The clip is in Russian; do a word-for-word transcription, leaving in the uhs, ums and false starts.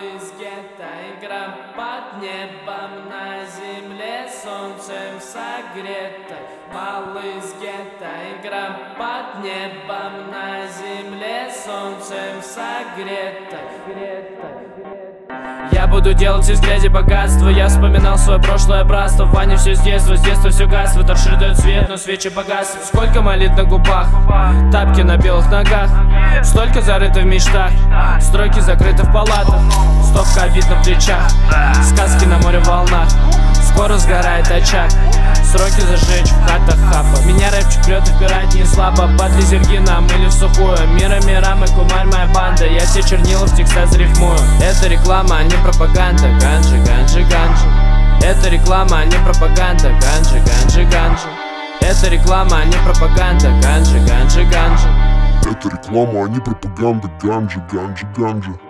Малый с гетто, игра под небом, на земле солнцем согрета. Малый с гетто, игра под небом, на земле солнцем согрета. Я буду делать из грязи богатство. Я вспоминал свое прошлое братство. В ванне все с детства, с детства все гасло. Торшер дает свет, но свечи погасли. Сколько молит на губах, тапки на белых ногах. Столько зарыто в мечтах, стройки закрыты в палатах. Стопка обид на плечах, сказки на море волнах. Скоро сгорает очаг, сроки зажечь в хатах хапа. Меня рэпчик прет и впирает не слабо. Батли зерги намыли в сухую. Мира мирам и кумарь моя банда. Я все чернила в текстах зарифмую. Это реклама, а не пропаганда. Ганджи, ганджи, ганджи. Это реклама, а не пропаганда. Ганджи, ганджи, ганджи. Это реклама, а не пропаганда. Ганджи, ганджи, ганджи. Это реклама, а не пропаганда. Ганджи, ганджи, ганджи.